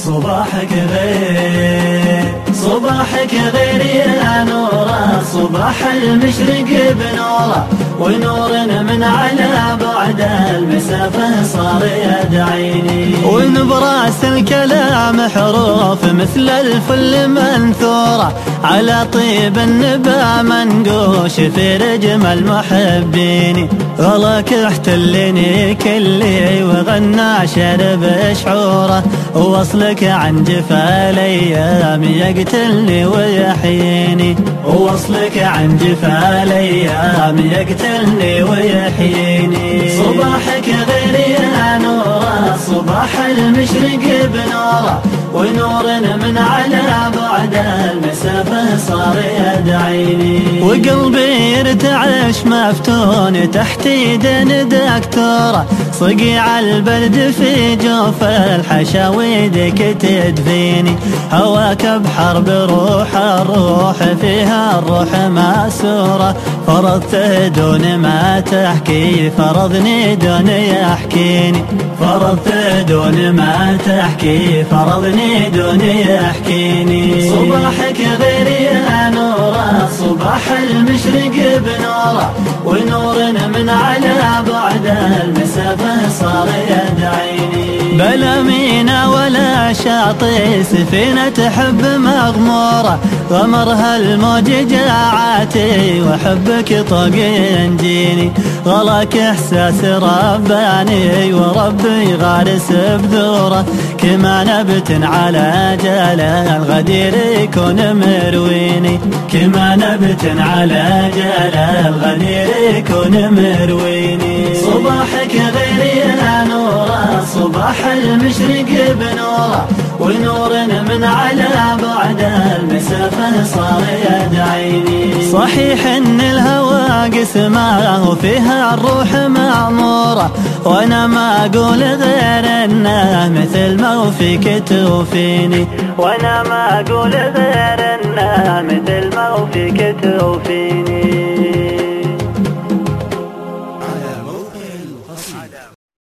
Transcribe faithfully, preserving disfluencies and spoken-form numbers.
صباحك غير صباحك غير يا نوره، صباح المشرق بنوره، ونور من على بعد المسافة صار يدعيني، ونبراس الكلام حروف مثل الفل منثورة، على طيب النبا منقوش في رجم المحبين، غلاك احتلني كلي وغنى شرب شعوره، ووصلك عن جفا الايام يقتلني ويحييني، ووصلك عن جفا الايام يقتلني ويحييني. صباحك غير يا نوره، صباح المشرق بنوره، ونور من على بعد المسافة صار يدعيني، وقلبي يرتعش مفتون تحت يدين دكتوره، صقيع البرد في جوف الحشا ويدك تدفيني، هواك بحرب روح الروح فيها الروح ماسورة، فرضته دون ما تحكي فرضني دون يحكيني، فرضته دون ما تحكي فرضني دون يحكيني. صباحك غير يا نوره، صباح المشرق بنوره، ونور من على بعد المسافة صار يدعيني، بلا مينا ولا شاطئ سفينة تحب مغمورة، غمرها الموج جاعاتي وحبك طاق ينجيني، غلاك احساس رباني وربي غارس بذوره، كما نبت على جلال غدير يكون مرويني، كما نبت على جلال غدير يكون مرويني. صباحك غير يا نوره، صباح المشرق بنوره، ونور من على بعد المسافة صار يدعيني، صحيح ان الهوى قسمه وفيها الروح معمورة، وانا ما اقول غير انه مثل ما فيك توفيني، وانا ما اقول غير انه مثل ما فيك توفيني.